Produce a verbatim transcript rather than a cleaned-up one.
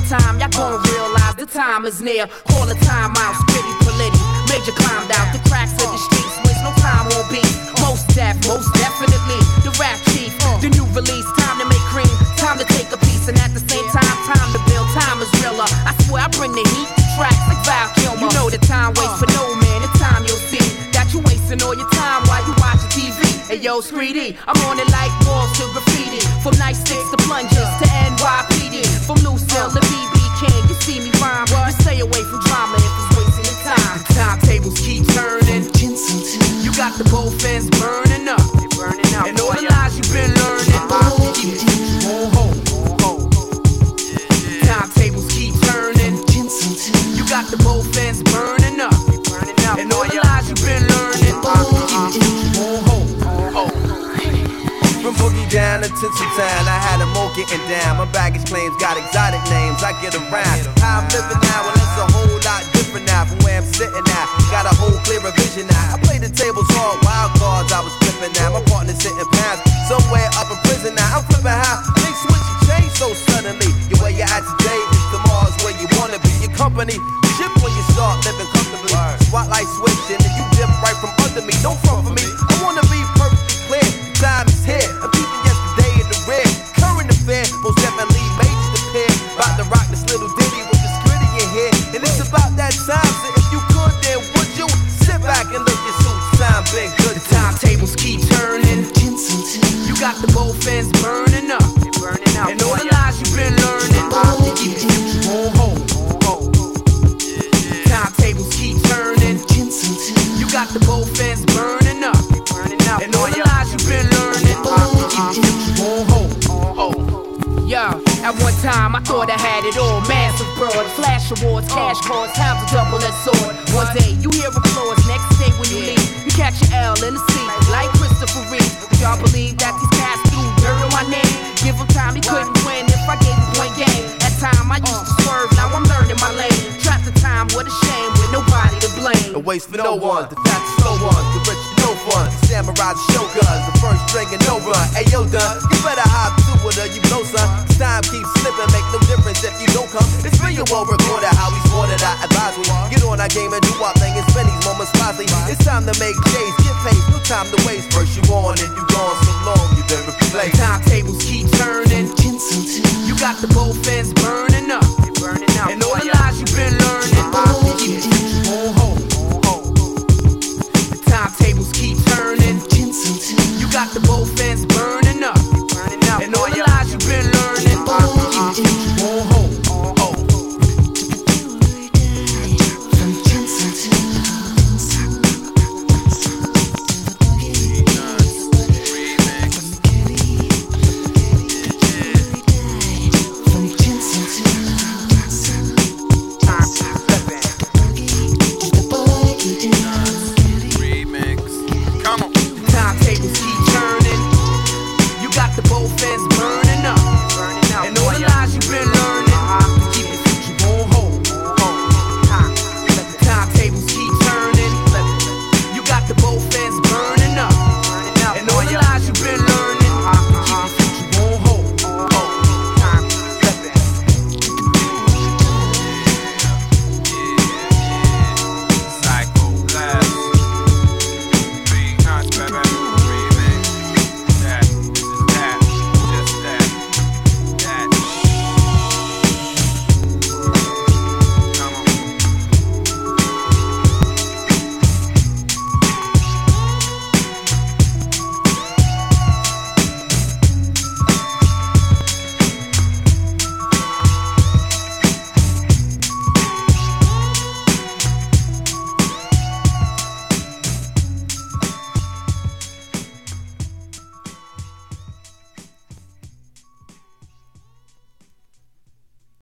time, y'all gon' realize the time is near. Call the time out, pretty polity. Major climbed out the cracks of the streets, which no time won't be. Most def, most definitely. The rap chief, the new release, time to make cream, time to take a piece, and at the same time, time to build. Time is realer. I swear I bring the heat, the tracks like Val Kilmer. You know the time waits for no man. The time you'll see that you wasting all your time while you watching T V. Hey yo, Screedy, I'm on it like walls to graffiti. From nightsticks to plungers to N Y P D. From Lucille to B B King, you see me rhyme. You stay away from drama if it's wasting your time. The timetables keep turning. You got the both ends burning up. And all the lies you've been learning. Keep it on hold. Timetables keep turning. You got the both ends burning up. And all the lies you've been learning. Keep it on hold. From Boogie down to Tinseltown, I had them all getting down. My baggage claims got exotic names, I get around. How I'm living now, well it's a whole lot different now from where I'm sitting now. Got a whole clearer vision now. I play the tables hard, wild cards I was flipping now. My partner's sitting pounds, somewhere up in prison now. I'm flipping how they switch and change so suddenly. Your way you're at today is tomorrow's where you wanna be. Your company ship when you start living comfortably. Spotlight switching and you dip right from under me. Don't front for me, I wanna be perfectly clear. Time is here, I'm keeping yesterday in the rear. Current affair, most definitely major to pair. About to rock this little ditty with this gritty in here. And it's about that time, so if you could, then would you sit back and look your suits? Time been good. The timetables keep turning. You got the both ends burning up. And all the lies you've been learning. Keep it on hold. Timetables keep turning. You got the both ends burning up. And all the lies you've been learning. Keep it on hold. Yeah, at one time I thought I had it all. Massive broad, flash awards, cash cards, time to double that sword. One day you hear applause, next day when you leave, you catch your L in the seat, like Christopher Reeve. Y'all believe that these cats threw dirt on my name? Give him time, he couldn't win if I gave him point game. At time I used to swerve, now I'm learning my lane. Trapped the time, what a shame, with nobody to blame. No waste for no one, the fat slow ones, the rich no fun. The samurai, the shoguns, the first string and no run. Hey yo, done, you better hop to it or you know son. Time keeps slipping, make no difference if you don't come. It's real, you won't record it how we sported, I advise we get on our game and do our thing and spend these moments wisely. It's time to make days, get paid, no time to waste. First you on and you gone so long, you been replaced. Timetables keep turning. You got the both ends burning up. And all the